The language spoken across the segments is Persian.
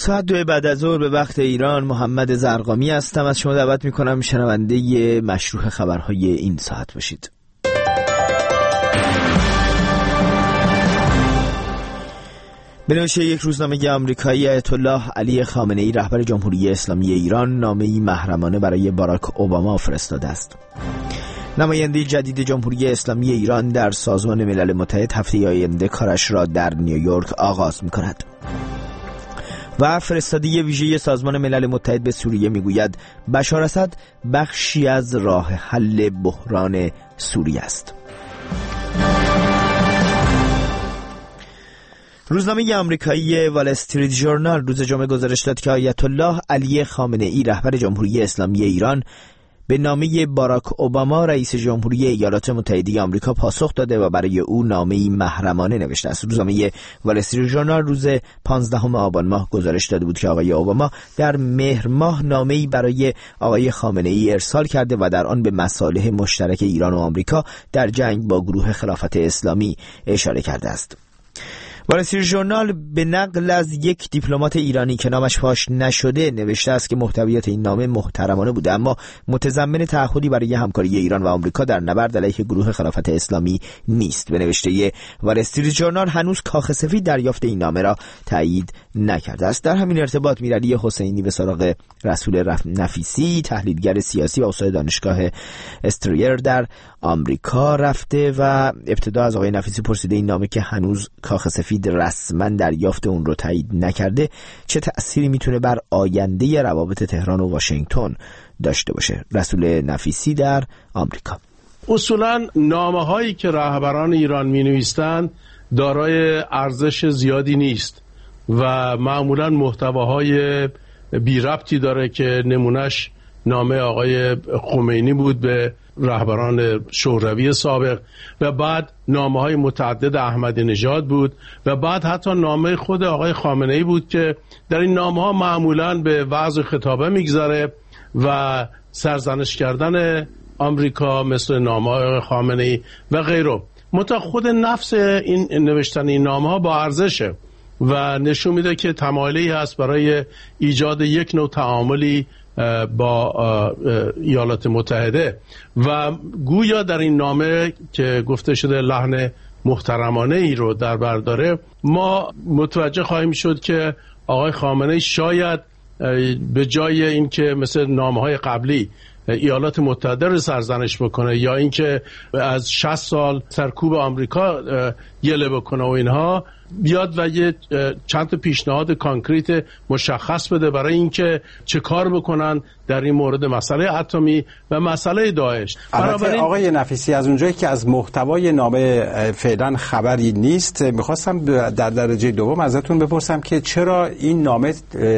ساعت 2 بعد از ظهر به وقت ایران. محمد زرقامی هستم. از شما دعوت میکنم شنونده مشروح خبرهای این ساعت باشید. به نوشته یک روزنامه آمریکایی، آیت الله علی خامنه ای رهبر جمهوری اسلامی ایران نامه‌ای محرمانه برای باراک اوباما فرستاده است. نماینده جدید جمهوری اسلامی ایران در سازمان ملل متحد هفته آینده کارش را در نیویورک آغاز می‌کند. و فرستادی ویژه سازمان ملل متحد به سوریه میگوید بشار اسد بخشی از راه حل بحران سوریه است. روزنامه آمریکایی وال استریت ژورنال روز جمعه گزارش داد که آیت الله علی خامنه ای رهبر جمهوری اسلامی ایران به نامه باراک اوباما رئیس جمهوری ایالات متحده آمریکا پاسخ داده و برای او نامه‌ای محرمانه نوشته است. روزنامه وال استریت ژورنال روز 15 آبان ماه گزارش داده بود که آقای اوباما در مهر ماه نامه‌ای برای آقای خامنه ای ارسال کرده و در آن به مصالح مشترک ایران و آمریکا در جنگ با گروه خلافت اسلامی اشاره کرده است. وال استریت ژورنال به نقل از یک دیپلمات ایرانی که نامش فاش نشده نوشته است که محتویات این نامه محترمانه بوده اما متضمن تعهدی برای همکاری ایران و آمریکا در نبرد علیه گروه خلافت اسلامی نیست. به نوشته وال استریت ژورنال هنوز کاخ سفید دریافت این نامه را تایید نکرده است. در همین ارتباط میرعلی حسینی به سراغ رسول نفیسی، تحلیلگر سیاسی و استاد دانشگاه استریر در آمریکا رفته و ابتدا از آقای نفیسی پرسیده این نامه که هنوز کاخ سفید رسما دریافت اون رو تایید نکرده چه تأثیری میتونه بر آینده روابط تهران و واشنگتن داشته باشه. رسول نفیسی در آمریکا: اصولا نامه هایی که رهبران ایران می نویسند دارای ارزش زیادی نیست و معمولا محتواهای بی ربطی داره که نمونش نامه آقای خمینی بود به رهبران شوروی سابق و بعد نامه‌های متعدد احمدی نژاد بود و بعد حتی نامه خود آقای خامنه ای بود که در این نامه‌ها معمولاً به وضع خطابه میگذره و سرزنش کردن آمریکا مثل نامه آقای خامنه ای و غیره. متا خود نفس این نوشتن این نامه‌ها با ارزشه و نشون میده که تمایلی هست برای ایجاد یک نوع تعاملی با ایالات متحده و گویا در این نامه که گفته شده لحن محترمانه ای رو در بر داره، ما متوجه خواهیم شد که آقای خامنه‌ای شاید به جای اینکه مثل نامه‌های قبلی ایالات متحده رو سرزنش بکنه یا اینکه از 60 سال سرکوب آمریکا گله بکنه و اینها، بیاد و یه چند تا پیشنهاد کانکریت مشخص بده برای اینکه چه کار بکنن در این مورد مسئله اتمی و مسئله داعش. البته آقای نفیسی، از اونجایی که از محتوای نامه فعلا خبری نیست، میخواستم در درجه دوم ازتون بپرسم که چرا این نامه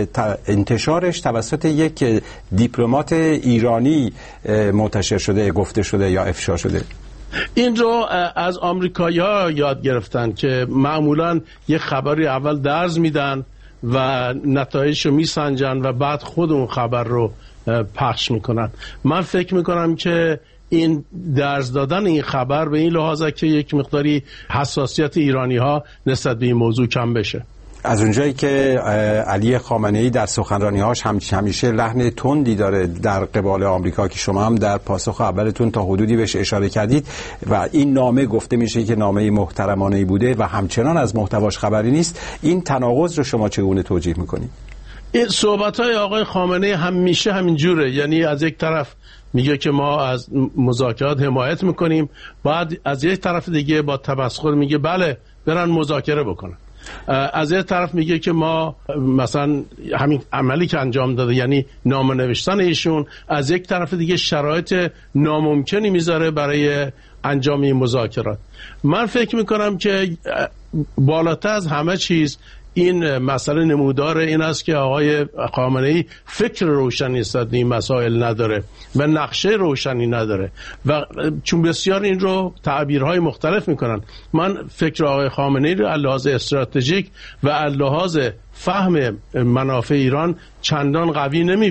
انتشارش توسط یک دیپلمات ایرانی منتشر شده، گفته شده یا افشا شده؟ این رو از آمریکایی‌ها یاد گرفتن که معمولاً یه خبری اول درز میدن و نتایجش رو میسنجن و بعد خود اون خبر رو پخش میکنن. من فکر میکنم که این درز دادن این خبر به این لحاظه که یک مقداری حساسیت ایرانی‌ها نسبت به این موضوع کم بشه. از اونجایی که علی خامنه‌ای در سخنرانی‌هاش همیشه لحن تندی داره در قبال آمریکا که شما هم در پاسخ اولتون تا حدودی بهش اشاره کردید و این نامه گفته میشه که نامه محترمانه‌ای بوده و همچنان از محتواش خبری نیست، این تناقض رو شما چگونه توجیه می‌کنید؟ این صحبت‌های آقای خامنه‌ای همیشه همین جوره، یعنی از یک طرف میگه که ما از مذاکرات حمایت می‌کنیم، بعد از یک طرف دیگه با تمسخر میگه بله برن مذاکره بکنن. از یک طرف میگه که ما مثلا همین عملی که انجام داده یعنی نامه نوشتن ایشون، از یک طرف دیگه شرایط ناممکنی میذاره برای انجام این مذاکرات. من فکر میکنم که بالاتر از همه چیز این مسئله نمودار این است که آقای خامنه‌ای فکر روشنی نسبت به این مسائل نداره و نقشه روشنی نداره و چون بسیار این رو تعبیرهای مختلف میکنن. من فکر آقای خامنه‌ای رو از لحاظ استراتژیک و از لحاظ فهم منافع ایران چندان قوی نمیبینم.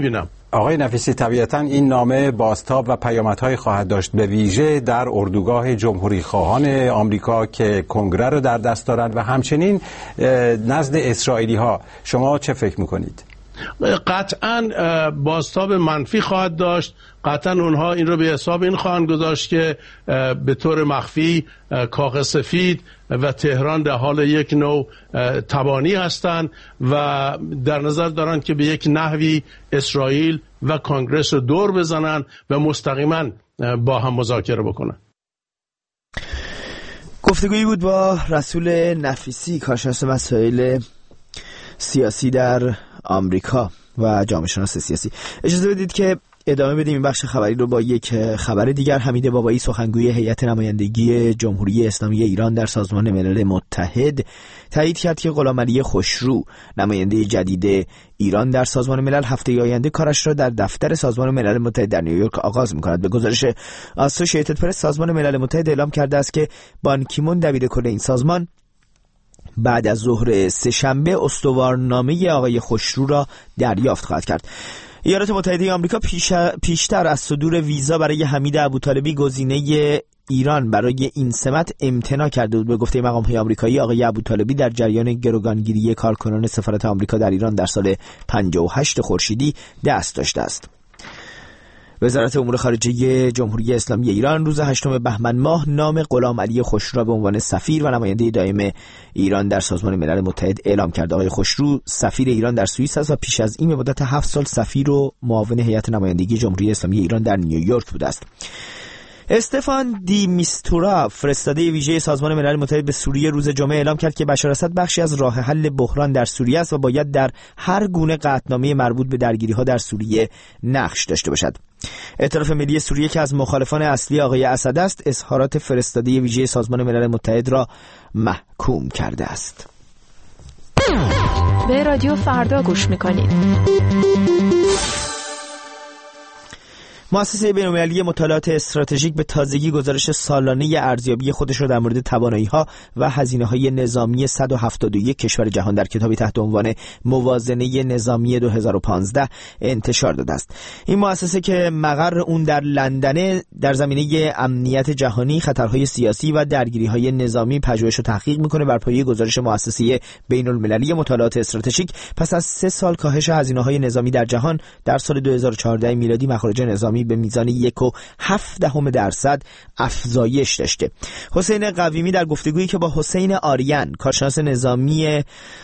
آقای نفیسی، طبیعتاً این نامه بازتاب و پیامدهای خواهد داشت، به ویژه در اردوگاه جمهوری خواهان آمریکا که کنگره رو در دست دارند و همچنین نزد اسرائیلی ها. شما چه فکر میکنید؟ قطعاً بازتاب منفی خواهد داشت. قطعاً اونها این رو به حساب این خواهند گذاشت که به طور مخفی کاخ سفید و تهران در حال یک نوع تبانی هستند و در نظر دارند که به یک نحوی اسرائیل و کنگره رو دور بزنن و مستقیما با هم مذاکره بکنن. گفتگویی بود با رسول نفیسی، کارشناس مسائل سیاسی در آمریکا و جامعه شناس سیاسی. اجازه بدید که ادامه بدیم این بخش خبری رو با یک خبر دیگر. حمید بابایی، سخنگوی هیئت نمایندگی جمهوری اسلامی ایران در سازمان ملل متحد، تایید کرد که غلامعلی خوشرو، نماینده جدید ایران در سازمان ملل، هفته آینده کارش را در دفتر سازمان ملل متحد در نیویورک آغاز می‌کند. به گزارش آسوشییتد پرس، سازمان ملل متحد اعلام کرده است که بان کی مون، دبیرکل این سازمان، بعد از ظهر سه‌شنبه استوارنامه آقای خوشرو را دریافت خواهد کرد. ایالات متحده آمریکا پیشتر از صدور ویزا برای حمید ابوطالبی، گزینه ایران برای این سمت، امتناع کرده بود. به گفته مقام‌های آمریکایی، آقای ابوطالبی در جریان گروگانگیری کارکنان سفارت آمریکا در ایران در سال 58 خورشیدی دست داشته است. وزارت امور خارجه جمهوری اسلامی ایران روز 8 بهمن ماه نام غلامعلی خوشرو را به عنوان سفیر و نماینده دائم ایران در سازمان ملل متحد اعلام کرد. آقای خوشرو سفیر ایران در سوئیس است و پیش از این به مدت 7 سال سفیر و معاون هیئت نمایندگی جمهوری اسلامی ایران در نیویورک بوده است. استفان دی میستورا، فرستاده ویژه سازمان ملل متحد به سوریه، روز جمعه اعلام کرد که بشار اسد بخشی از راه حل بحران در سوریه است و باید در هر گونه قطعنامه مربوط به درگیری‌ها در سوریه نقش داشته باشد. ائتلاف ملی سوریه که از مخالفان اصلی آقای اسد است، اظهارات فرستاده ویژه سازمان ملل متحد را محکوم کرده است. به رادیو فردا گوش می‌کنید. مؤسسه بین‌المللی مطالعات استراتژیک به تازگی گزارش سالانه ارزیابی خودش را در مورد توانایی‌ها و هزینه‌های نظامی 171 کشور جهان در کتابی تحت عنوان موازنه نظامی 2015 انتشار داده است. این مؤسسه که مقر اون در لندن، در زمینه امنیت جهانی، خطرهای سیاسی و درگیری‌های نظامی پژوهش و تحقیق می‌کنه. بر پایه گزارش مؤسسه بین‌المللی مطالعات استراتژیک، پس از 3 سال کاهش هزینه‌های نظامی در جهان، در سال 2014 میلادی مخارج نظامی به میزان 1.7% افزایش داشته. حسین قویمی در گفتگویی که با حسین آریان، کارشناس نظامی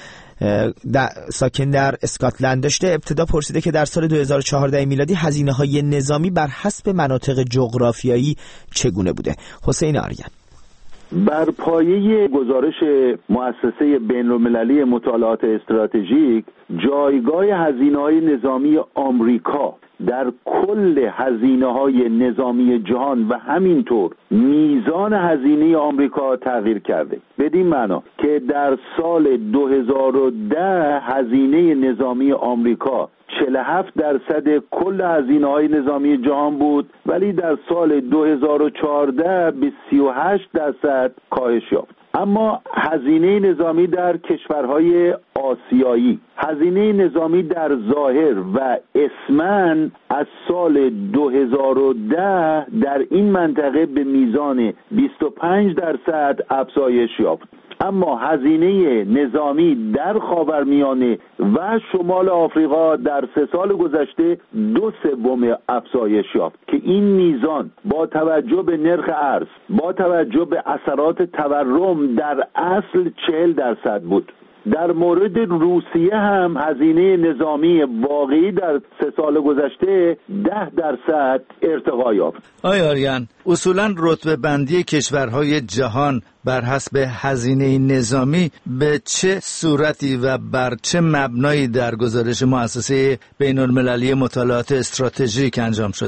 ساکن در اسکاتلند داشته، ابتدا پرسیده که در سال 2014 میلادی هزینه‌های نظامی بر حسب مناطق جغرافیایی چگونه بوده. حسین آریان: بر پایه گزارش مؤسسه بین‌المللی مطالعات استراتژیک، جایگاه هزینه‌های نظامی آمریکا در کل هزینه‌های نظامی جهان و همینطور میزان هزینه آمریکا تغییر کرده. بدین معنا که در سال 2010 هزینه نظامی آمریکا 47% کل هزینه‌های نظامی جهان بود، ولی در سال 2014 به 38% کاهش یافت. اما هزینه نظامی در کشورهای آسیایی، هزینه نظامی در ظاهر و اسمن از سال 2010 در این منطقه به میزان 25% افزایش یافت. اما هزینه نظامی در خاورمیانه و شمال آفریقا در 3 سال گذشته 2/3 افزایش یافت که این میزان با توجه به نرخ ارز، با توجه به اثرات تورم، در اصل 40% بود. در مورد روسیه هم هزینه نظامی واقعی در 3 سال گذشته 10% ارتقا یافت. آقای آریان، اصولاً رتبه بندی کشورهای جهان بر حسب هزینه نظامی به چه صورتی و بر چه مبنایی در گزارش مؤسسه بین‌المللی مطالعات استراتژیک انجام شده؟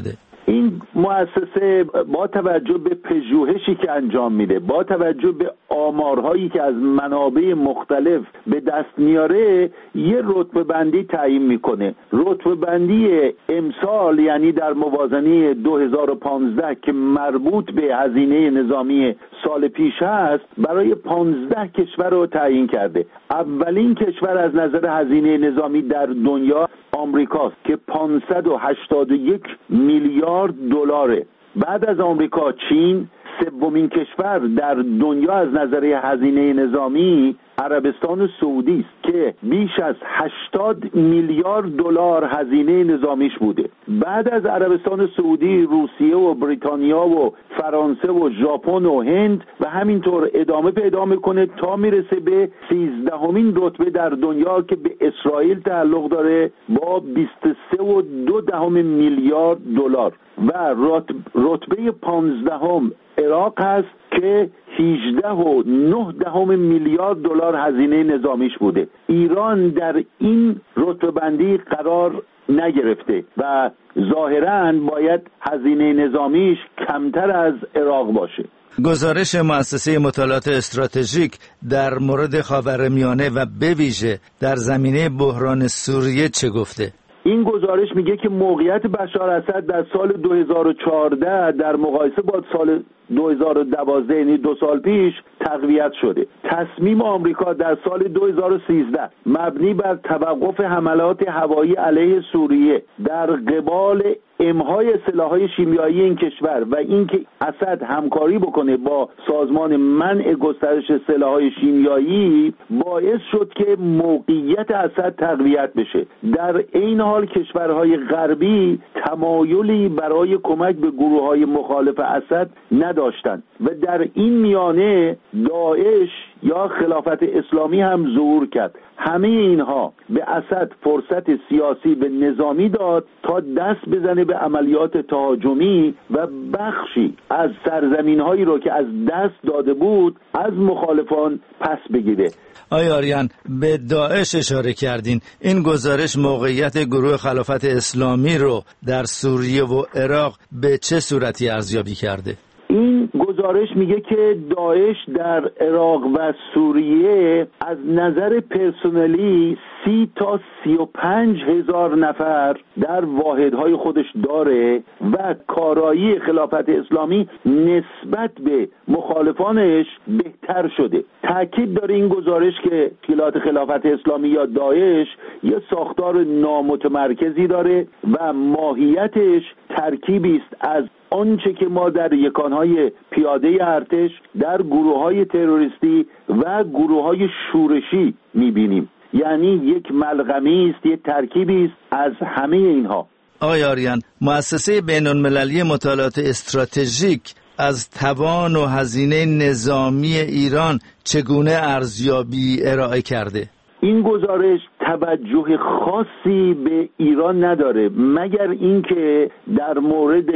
این مؤسسه با توجه به پژوهشی که انجام میده، با توجه به آمارهایی که از منابع مختلف به دست میاره، یه رتبه بندی تعیین میکنه. رتبه بندی امسال، یعنی در موازنه 2015 که مربوط به هزینه نظامی سال پیش هست، برای 15 کشور رو تعیین کرده. اولین کشور از نظر هزینه نظامی در دنیا آمریکاست که 581 میلیارد دلاره. بعد از آمریکا چین، سومین کشور در دنیا از نظر هزینه نظامی عربستان سعودی است که بیش از 80 میلیارد دلار هزینه نظامیش بوده. بعد از عربستان سعودی، روسیه و بریتانیا و فرانسه و ژاپن و هند و همینطور ادامه پیدا میکنه تا میرسه به 13مین رتبه در دنیا که به اسرائیل تعلق داره با 23.2 میلیارد دلار و رتبه 15ام عراق هست که 18.9 میلیارد دلار هزینه نظامیش بوده. ایران در این رتبه بندی قرار نگرفته و ظاهراً باید هزینه نظامیش کمتر از عراق باشه. گزارش مؤسسه مطالعات استراتژیک در مورد خاورمیانه و به ویژه در زمینه بحران سوریه چه گفته؟ این گزارش میگه که موقعیت بشار اسد در سال 2014 در مقایسه با سال 2012 یعنی 2 سال پیش تقویت شده. تصمیم آمریکا در سال 2013 مبنی بر توقف حملات هوایی علیه سوریه در قبال امهای سلاح‌های شیمیایی این کشور و اینکه اسد همکاری بکنه با سازمان منع گسترش سلاح‌های شیمیایی باعث شد که موقعیت اسد تقویت بشه. در این حال کشورهای غربی تمایلی برای کمک به گروه‌های مخالف اسد نداشتند و در این میانه داعش یا خلافت اسلامی هم ظهور کرد. همه اینها به اسد فرصت سیاسی و نظامی داد تا دست بزنه به عملیات تهاجمی و بخشی از سرزمین‌هایی رو که از دست داده بود از مخالفان پس بگیره. آقای آریان، به داعش اشاره کردین. این گزارش موقعیت گروه خلافت اسلامی رو در سوریه و عراق به چه صورتی ارزیابی کرده؟ این گزارش میگه که داعش در عراق و سوریه از نظر پرسنلی 30 تا 35 هزار نفر در واحدهای خودش داره و کارایی خلافت اسلامی نسبت به مخالفانش بهتر شده. تاکید داره این گزارش که تشکیلات خلافت اسلامی یا داعش یه ساختار نامتمرکزی داره و ماهیتش ترکیبی است از آنچه که ما در یکانهای پیاده ارتش، در گروه‌های تروریستی و گروه‌های شورشی می‌بینیم. یعنی یک ملغمی است، یک ترکیبی است از همه اینها. آقای آریان، مؤسسه بین‌المللی مطالعات استراتژیک از توان و هزینه نظامی ایران چگونه ارزیابی ارائه کرده؟ این گزارش توجه خاصی به ایران نداره مگر اینکه در مورد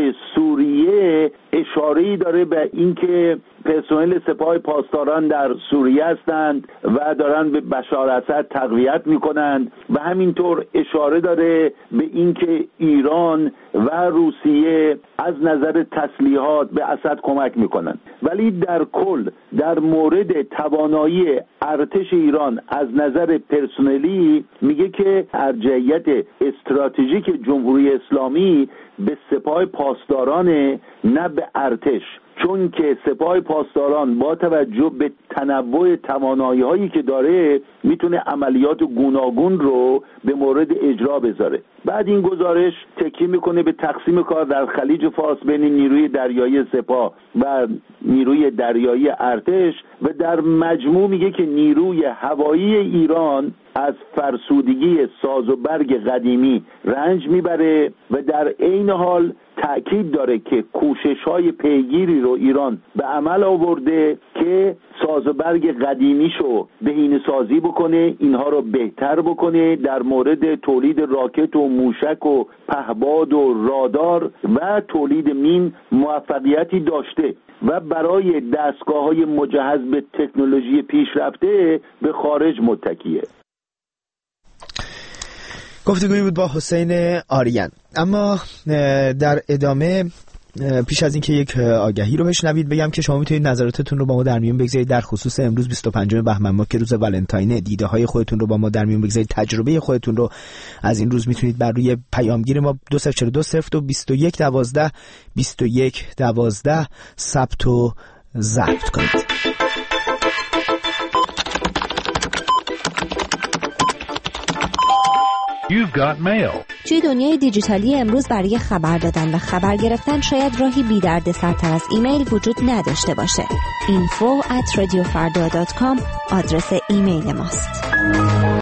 سوریه اشاره‌ای داره به اینکه پرسنل سپاه پاسداران در سوریه هستند و دارن به بشار اسد تقویت میکنند و همینطور اشاره داره به اینکه ایران و روسیه از نظر تسلیحات به اسد کمک میکنند. ولی در کل در مورد توانایی ارتش ایران از نظر پرسنلی میگه که ارجحیت استراتژیک جمهوری اسلامی به سپاه پاسداران نه به ارتش، چون که سپاه پاسداران با توجه به تنوع توانایی‌هایی که داره میتونه عملیات گوناگون رو به مورد اجرا بذاره. بعد این گزارش تکیه میکنه به تقسیم کار در خلیج فارس بین نیروی دریایی سپاه و نیروی دریایی ارتش و در مجموع میگه که نیروی هوایی ایران از فرسودگی ساز و برگ قدیمی رنج میبره و در عین حال تأکید داره که کوشش‌های پیگیری رو ایران به عمل آورده که ساز و برگ قدیمیشو بهینه‌سازی بکنه، اینها رو بهتر بکنه در مورد تولید راکت و موشک و پهباد و رادار و تولید مین موفقیتی داشته و برای دستگاه‌های مجهز به تکنولوژی پیشرفته به خارج متکیه. گفتگویی بود با حسین آریان. اما در ادامه پیش از اینکه یک آگهی رو بشنوید بگم که شما میتونید نظراتتون رو با ما در میون بگذارید در خصوص امروز 25 بهمن ماه که روز ولنتاینه. دیده های خودتون رو با ما در میون بگذارید، تجربه خودتون رو از این روز میتونید بر روی پیامگیر ما 2042022112 ثبت و ضبط کنید. You've got mail. توی دنیای دیجیتالی امروز برای خبر دادن و خبر گرفتن شاید راهی بی دردسرتر از ایمیل وجود نداشته باشه. info@radiofarda.com آدرس ایمیل ماست.